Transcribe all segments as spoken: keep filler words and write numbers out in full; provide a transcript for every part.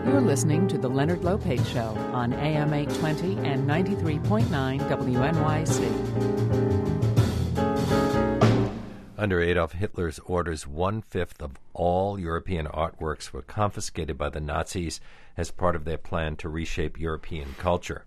You're listening to The Leonard Lopate Show on A M eight twenty and ninety-three point nine W N Y C. Under Adolf Hitler's orders, one-fifth of all European artworks were confiscated by the Nazis as part of their plan to reshape European culture.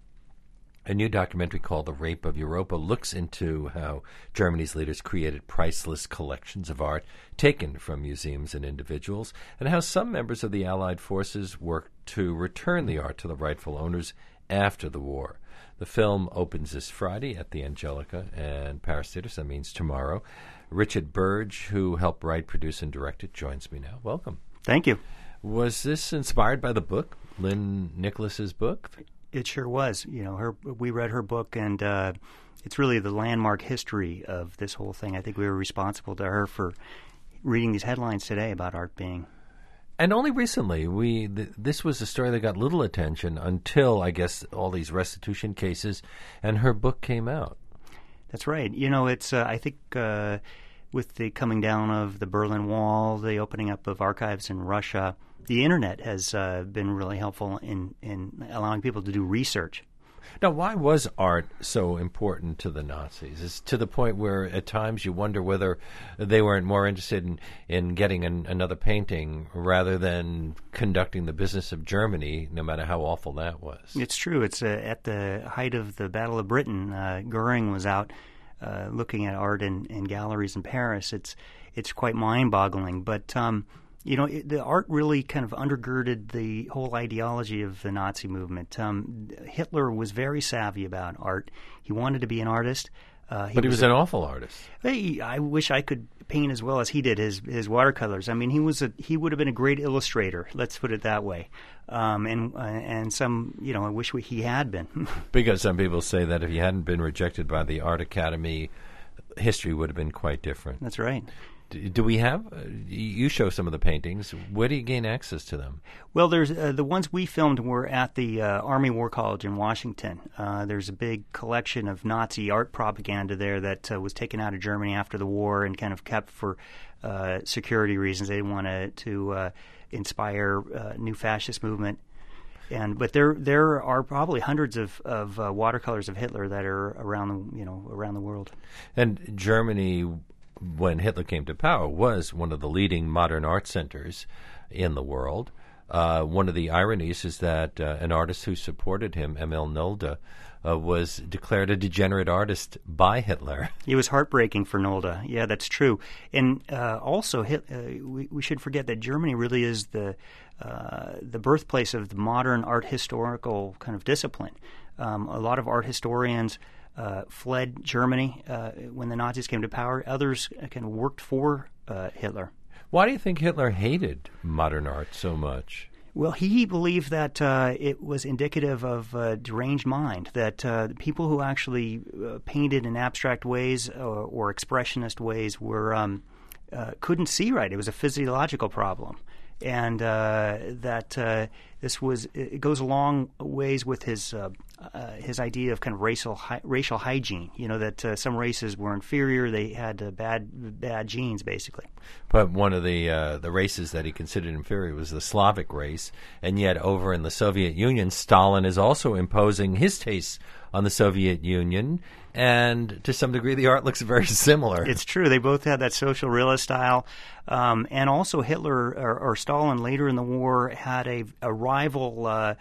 A new documentary called The Rape of Europa looks into how Germany's leaders created priceless collections of art taken from museums and individuals, and how some members of the Allied forces worked to return the art to the rightful owners after the war. The film opens this Friday at the Angelica and Paris Theatres. That means tomorrow. Richard Burge, who helped write, produce, and direct it, joins me now. Welcome. Thank you. Was this inspired by the book, Lynn Nicholas's book? It sure was. You know, her. We read her book, and uh, it's really the landmark history of this whole thing. I think we were responsible to her for reading these headlines today about art being. And only recently, we th- this was a story that got little attention until, I guess, all these restitution cases, and her book came out. That's right. You know, it's. Uh, I think uh, with the coming down of the Berlin Wall, the opening up of archives in Russia, the Internet has uh, been really helpful in, in allowing people to do research. Now, why was art so important to the Nazis? It's to the point where at times you wonder whether they weren't more interested in, in getting an, another painting rather than conducting the business of Germany, no matter how awful that was. It's true. It's uh, at the height of the Battle of Britain. Uh, Goering was out uh, looking at art in, in galleries in Paris. It's it's quite mind-boggling, but um, You know, it, the art really kind of undergirded the whole ideology of the Nazi movement. Um, Hitler was very savvy about art. He wanted to be an artist. Uh, he but he was, was a, an awful artist. Hey, I wish I could paint as well as he did his his watercolors. I mean, he was a he would have been a great illustrator. Let's put it that way. Um, and uh, and some, you know, I wish we, he had been. Because some people say that if he hadn't been rejected by the Art Academy, history would have been quite different. That's right. Do we have, uh, you show some of the paintings, where do you gain access to them? Well, there's uh, the ones we filmed were at the uh, Army War College in Washington. Uh, there's a big collection of Nazi art propaganda there that uh, was taken out of Germany after the war and kind of kept for uh, security reasons. They didn't want to, to uh, inspire uh, new fascist movement. And but there there are probably hundreds of, of uh, watercolors of Hitler that are around the, you know, around the world. And Germany, when Hitler came to power, was one of the leading modern art centers in the world. Uh, one of the ironies is that uh, an artist who supported him, Emil Nolde, uh, was declared a degenerate artist by Hitler. It was heartbreaking for Nolde. Yeah, that's true. And uh, also, hit, uh, we, we should forget that Germany really is the uh, the birthplace of the modern art historical kind of discipline. Um, a lot of art historians Uh, fled Germany uh, when the Nazis came to power. Others uh, kind of worked for uh, Hitler. Why do you think Hitler hated modern art so much? Well, he believed that uh, it was indicative of a deranged mind, that uh, the people who actually uh, painted in abstract ways or, or expressionist ways were um, uh, couldn't see right. It was a physiological problem. And uh, that uh, this was it goes a long ways with his uh, uh, his idea of kind of racial hi- racial hygiene. You know, that uh, some races were inferior; they had uh, bad bad genes, basically. But one of the uh, the races that he considered inferior was the Slavic race, and yet over in the Soviet Union, Stalin is also imposing his tastes on the Soviet Union, and to some degree, the art looks very similar. It's true; they both had that social realist style. Um, and also Hitler or, or Stalin later in the war had a, a rival uh,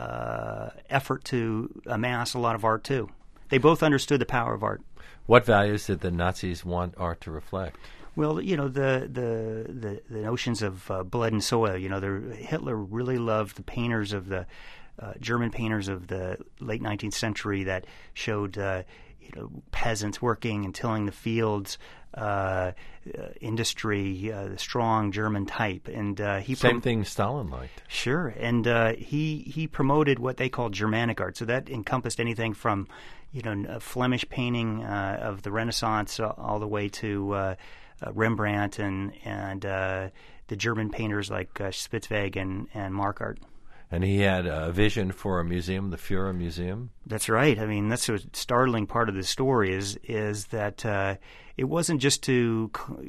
uh, effort to amass a lot of art too. They both understood the power of art. What values did the Nazis want art to reflect? Well, you know, the the, the, the notions of uh, blood and soil. You know, Hitler really loved the painters of the uh, German painters of the late nineteenth century that showed uh, you know peasants working and tilling the fields. Uh, uh, industry, uh, the strong German type, and uh, he same prom- thing Stalin liked. Sure, and uh, he he promoted what they called Germanic art, so that encompassed anything from, you know, Flemish painting uh, of the Renaissance uh, all the way to uh, uh, Rembrandt and and uh, the German painters like uh, Spitzweg and and Marquardt. And he had a vision for a museum, the Führer Museum. That's right. I mean, that's a startling part of the story is is that uh, it wasn't just to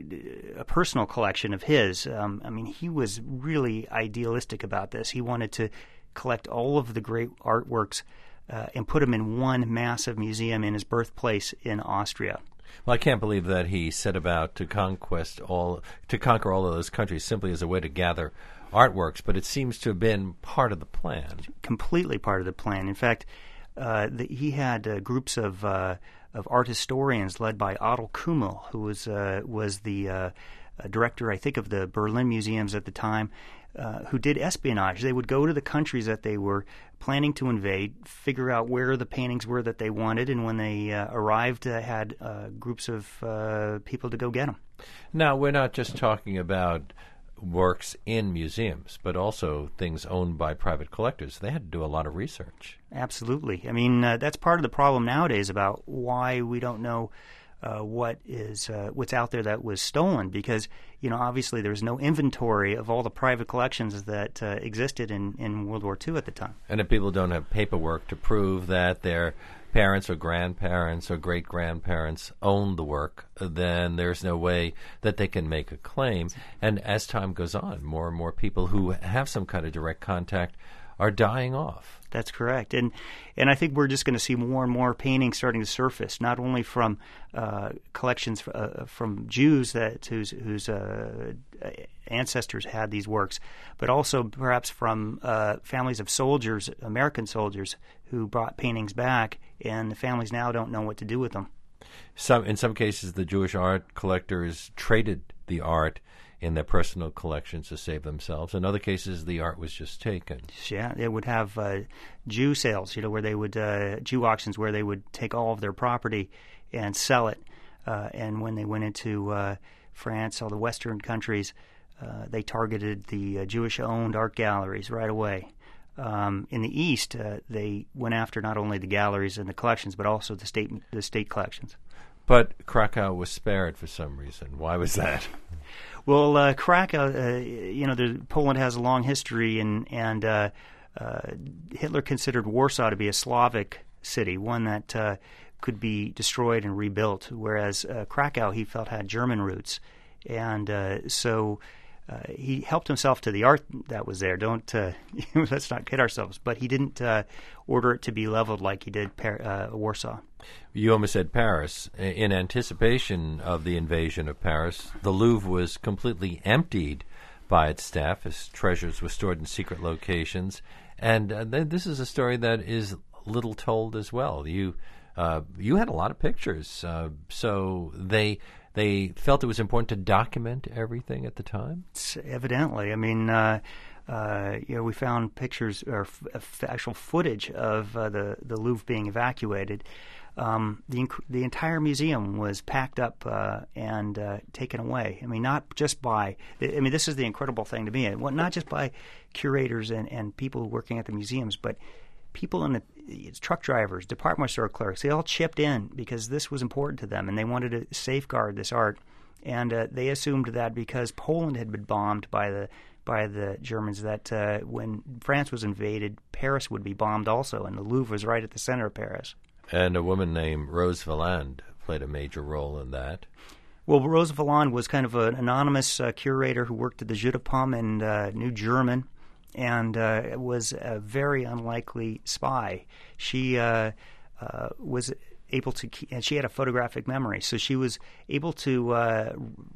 a personal collection of his. Um, I mean, he was really idealistic about this. He wanted to collect all of the great artworks uh, and put them in one massive museum in his birthplace in Austria. Well, I can't believe that he set about to conquest all to conquer all of those countries simply as a way to gather artworks, but it seems to have been part of the plan. Completely part of the plan. In fact, uh, the, he had uh, groups of uh, of art historians led by Otto Kummel, who was uh, was the uh, director, I think, of the Berlin museums at the time, uh, who did espionage. They would go to the countries that they were planning to invade, figure out where the paintings were that they wanted, and when they uh, arrived, uh, had uh, groups of uh, people to go get them. Now, we're not just talking about works in museums, but also things owned by private collectors. They had to do a lot of research. Absolutely. I mean, uh, that's part of the problem nowadays about why we don't know uh, what is uh, what's out there that was stolen, because, you know, obviously there's no inventory of all the private collections that uh, existed in, in World War Two at the time. And if people don't have paperwork to prove that their parents or grandparents or great-grandparents owned the work, then there's no way that they can make a claim. And as time goes on, more and more people who have some kind of direct contact are dying off. That's correct. And and I think we're just going to see more and more paintings starting to surface, not only from uh, collections uh, from Jews that whose, whose uh, ancestors had these works, but also perhaps from uh, families of soldiers, American soldiers, who brought paintings back, and the families now don't know what to do with them. Some, in some cases, the Jewish art collectors traded the art in their personal collections to save themselves. In other cases, the art was just taken. Yeah, they would have uh, Jew sales, you know, where they would uh, Jew auctions where they would take all of their property and sell it. Uh, and when they went into uh, France, all the Western countries, uh, they targeted the uh, Jewish-owned art galleries right away. Um, in the East, uh, they went after not only the galleries and the collections, but also the state the state collections. But Krakow was spared for some reason. Why was that? Well, uh, Krakow, uh, you know, the, Poland has a long history, and and uh, uh, Hitler considered Warsaw to be a Slavic city, one that uh, could be destroyed and rebuilt, whereas uh, Krakow, he felt, had German roots. And uh, so uh, he helped himself to the art that was there. Don't uh, let's not kid ourselves. But he didn't uh, order it to be leveled like he did Par- uh, Warsaw. You almost said Paris. In anticipation of the invasion of Paris, the Louvre was completely emptied by its staff. Its treasures were stored in secret locations. And uh, th- this is a story that is little told as well. You uh, you had a lot of pictures, uh, so they they felt it was important to document everything at the time? It's evidently. I mean, uh, uh, you know, we found pictures or f- f- actual footage of uh, the, the Louvre being evacuated. Um, the inc- the entire museum was packed up uh, and uh, taken away. I mean, not just by. I mean, this is the incredible thing to me. Well, not just by curators and, and people working at the museums, but people in the it's truck drivers, department store clerks. They all chipped in because this was important to them, and they wanted to safeguard this art. And uh, they assumed that because Poland had been bombed by the by the Germans, that uh, when France was invaded, Paris would be bombed also, and the Louvre was right at the center of Paris. And a woman named Rose Valland played a major role in that. Well, Rose Valland was kind of an anonymous uh, curator who worked at the Jeu de Paume and uh, knew German, and uh, was a very unlikely spy. She uh, uh, was able to, keep, and she had a photographic memory, so she was able to uh,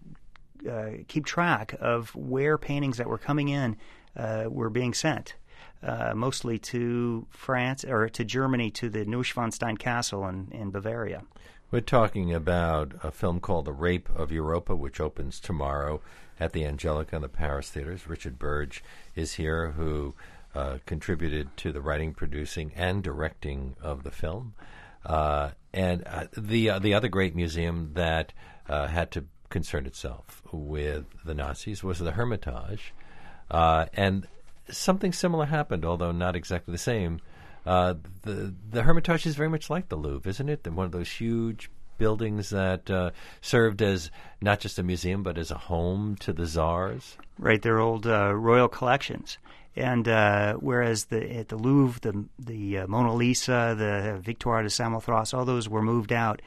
uh, keep track of where paintings that were coming in uh, were being sent. Uh, mostly to France or to Germany, to the Neuschwanstein Castle in, in Bavaria. We're talking about a film called The Rape of Europa, which opens tomorrow at the Angelica and the Paris Theaters. Richard Burge is here, who uh, contributed to the writing, producing, and directing of the film. Uh, and uh, the uh, the other great museum that uh, had to concern itself with the Nazis was the Hermitage, uh, and something similar happened, although not exactly the same. Uh, the the Hermitage is very much like the Louvre, isn't it? One of those huge buildings that uh, served as not just a museum, but as a home to the czars. Right, they're old uh, royal collections. And uh, whereas the, at the Louvre, the the uh, Mona Lisa, the Victoire de Samothrace, all those were moved out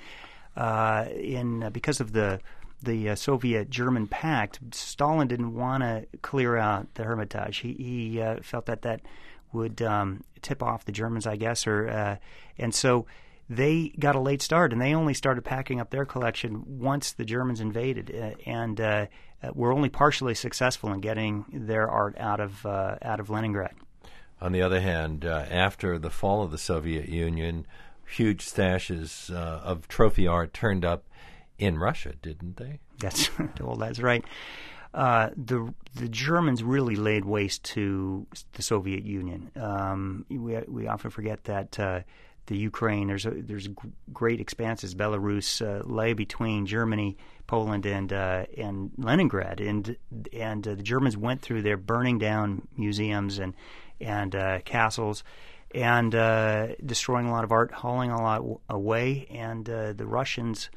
uh, in uh, because of the the uh, Soviet-German pact. Stalin didn't want to clear out the Hermitage. He, he uh, felt that that would um, tip off the Germans, I guess, or uh, and so they got a late start, and they only started packing up their collection once the Germans invaded, uh, and uh, were only partially successful in getting their art out of uh, out of Leningrad. On the other hand, uh, after the fall of the Soviet Union, huge stashes uh, of trophy art turned up in Russia, didn't they? That's well, that's right. Uh, the the Germans really laid waste to the Soviet Union. Um, we we often forget that uh, the Ukraine, there's a, there's g- great expanses, Belarus, uh, lay between Germany, Poland, and uh, and Leningrad, and and uh, the Germans went through there, burning down museums and and uh, castles, and uh, destroying a lot of art, hauling a lot w- away, and uh, the Russians.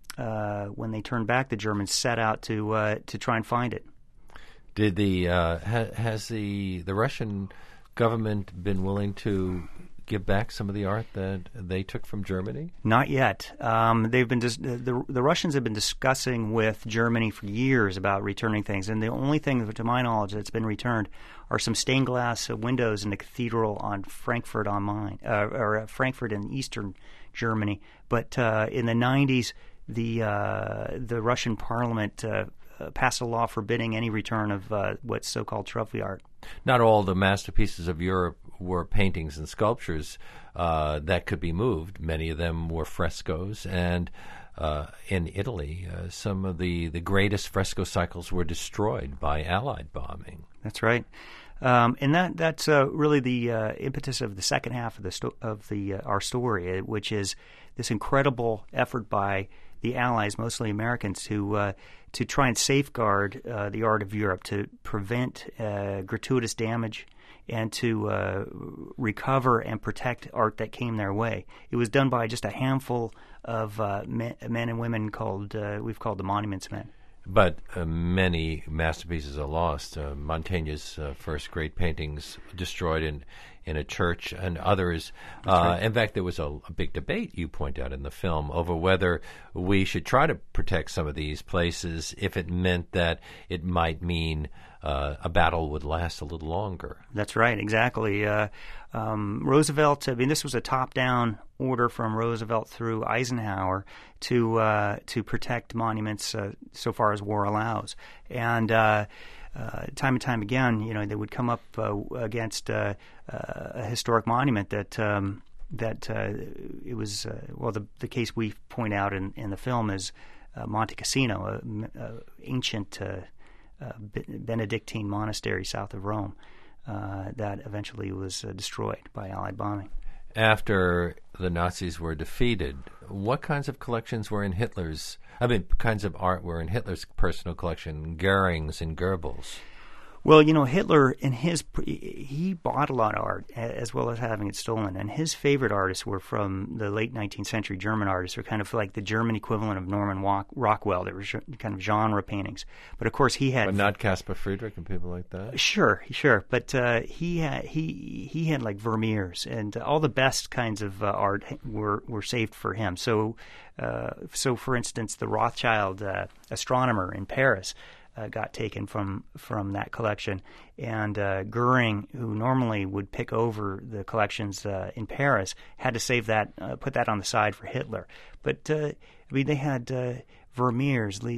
Uh, when they turned back, the Germans set out to uh, to try and find it. Did the uh, ha- has the the Russian government been willing to give back some of the art that they took from Germany? Not yet. Um, they've been dis- the the Russians have been discussing with Germany for years about returning things, and the only thing, to my knowledge, that's been returned are some stained glass windows in the cathedral on Frankfurt on Main, uh, or uh, Frankfurt in eastern Germany. But uh, in the nineties. The uh, the Russian parliament uh, uh, passed a law forbidding any return of uh, what's so-called trophy art. Not all the masterpieces of Europe were paintings and sculptures uh, that could be moved. Many of them were frescoes, and uh, in Italy, uh, some of the, the greatest fresco cycles were destroyed by Allied bombing. That's right. Um, and that that's uh, really the uh, impetus of the second half of the sto- of the uh, our story, which is this incredible effort by the Allies, mostly Americans, to uh, to try and safeguard uh, the art of Europe, to prevent uh, gratuitous damage, and to uh, recover and protect art that came their way. It was done by just a handful of uh, men, men and women called uh, we've called the Monuments Men. But uh, many masterpieces are lost. Uh, Mantegna's uh, first great paintings destroyed in, in a church, and others. Uh, right. In fact, there was a, a big debate, you point out in the film, over whether we should try to protect some of these places if it meant that it might mean uh, a battle would last a little longer. That's right, exactly. Uh, um, Roosevelt, I mean, this was a top-down order from Roosevelt through Eisenhower to uh, to protect monuments uh, so far as war allows. And uh, uh, time and time again, you know, they would come up uh, against uh, uh, a historic monument that um, that uh, it was uh, well, the the case we point out in, in the film is uh, Monte Cassino, an ancient uh, uh, Benedictine monastery south of Rome uh, that eventually was uh, destroyed by Allied bombing. After the Nazis were defeated, what kinds of collections were in Hitler's, I mean, kinds of art were in Hitler's personal collection, Goering's and Goebbels? Well, you know, Hitler, in his, he bought a lot of art as well as having it stolen. And his favorite artists were from the late nineteenth century German artists, who were kind of like the German equivalent of Norman Rockwell. They were kind of genre paintings. But of course, he had. But not Caspar Friedrich and people like that? Sure, sure. But uh, he had he he had like Vermeers, and all the best kinds of uh, art were, were saved for him. So, uh, so for instance, the Rothschild uh, astronomer in Paris Uh, got taken from from that collection, and uh, Goering, who normally would pick over the collections uh, in Paris, had to save that, uh, put that on the side for Hitler. But uh, I mean, they had uh, Vermeers, uh,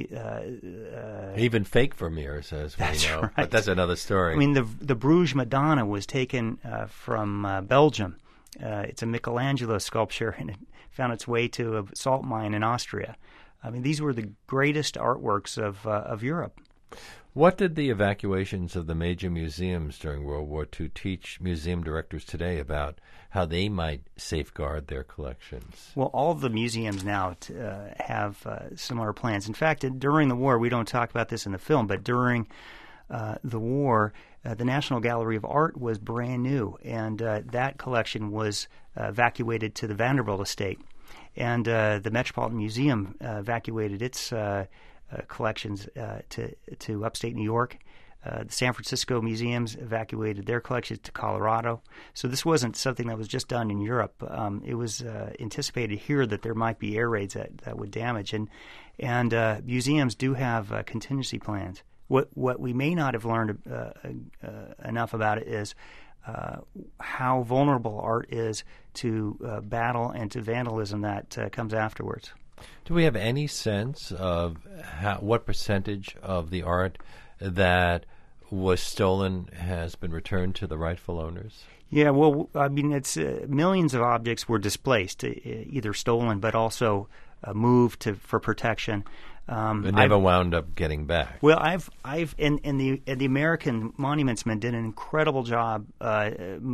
uh, even fake Vermeers, as we know. Right. But that's another story. I mean, the the Bruges Madonna was taken uh, from uh, Belgium. Uh, it's a Michelangelo sculpture, and it found its way to a salt mine in Austria. I mean, these were the greatest artworks of uh, of Europe. What did the evacuations of the major museums during World War Two teach museum directors today about how they might safeguard their collections? Well, all of the museums now t- uh, have uh, similar plans. In fact, during the war, we don't talk about this in the film, but during uh, the war, uh, the National Gallery of Art was brand new, and uh, that collection was uh, evacuated to the Vanderbilt estate. And uh, the Metropolitan Museum uh, evacuated its uh, uh, collections uh, to to upstate New York. Uh, the San Francisco museums evacuated their collections to Colorado. So this wasn't something that was just done in Europe. Um, it was uh, anticipated here that there might be air raids that, that would damage. And and uh, museums do have uh, contingency plans. What what we may not have learned uh, uh, enough about it is uh, how vulnerable art is to uh, battle and to vandalism that uh, comes afterwards. Do we have any sense of how, what percentage of the art that was stolen has been returned to the rightful owners? Yeah, well, I mean, it's uh, millions of objects were displaced, uh, either stolen but also uh, moved to for protection. Um, but never I've, wound up getting back. Well, I've, I've, and, and the and the American Monumentsmen did an incredible job uh, uh,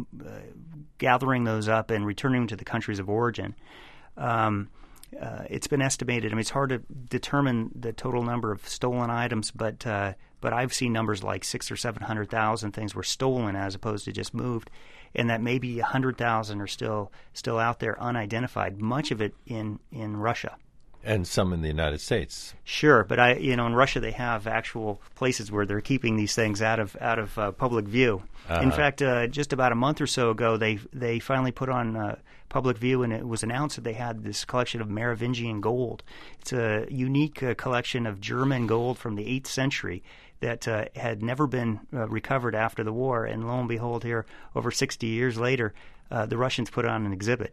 gathering those up and returning them to the countries of origin. Um, uh, it's been estimated. I mean, it's hard to determine the total number of stolen items, but uh, but I've seen numbers like six or seven hundred thousand things were stolen as opposed to just moved, and that maybe a hundred thousand are still still out there unidentified. Much of it in in Russia. And some in the United States. Sure, but I, you know, in Russia they have actual places where they're keeping these things out of out of uh, public view. Uh-huh. In fact, uh, just about a month or so ago, they they finally put on uh, public view, and it was announced that they had this collection of Merovingian gold. It's a unique uh, collection of German gold from the eighth century that uh, had never been uh, recovered after the war. And lo and behold, here over sixty years later, uh, the Russians put on an exhibit.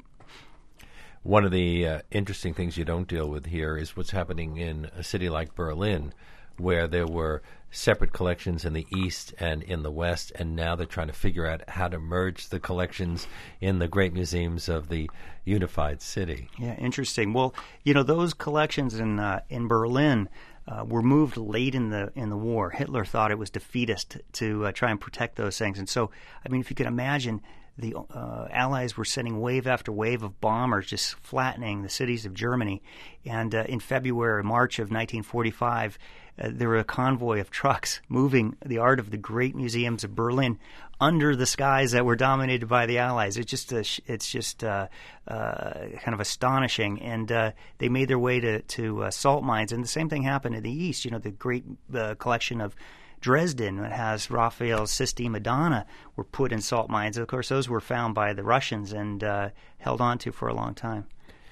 One of the uh, interesting things you don't deal with here is what's happening in a city like Berlin, where there were separate collections in the East and in the West, and now they're trying to figure out how to merge the collections in the great museums of the unified city. Yeah, interesting. Well, you know, those collections in uh, in Berlin uh, were moved late in the in the war. Hitler thought it was defeatist to uh, try and protect those things, and so, I mean, if you can imagine, the uh, Allies were sending wave after wave of bombers just flattening the cities of Germany. And uh, in February, March of nineteen forty-five, uh, there were a convoy of trucks moving the art of the great museums of Berlin under the skies that were dominated by the Allies. It's just a, it's just uh, uh, kind of astonishing. And uh, they made their way to, to uh, salt mines. And the same thing happened in the East. You know, the great uh, collection of Dresden that has Raphael's Sistine Madonna were put in salt mines. Of course, those were found by the Russians and uh, held on to for a long time.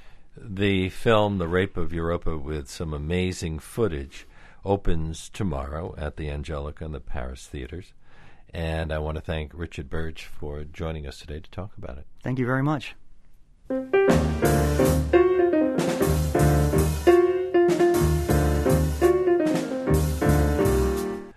The film, The Rape of Europa, with some amazing footage, opens tomorrow at the Angelica and the Paris theaters. And I want to thank Richard Burge for joining us today to talk about it. Thank you very much.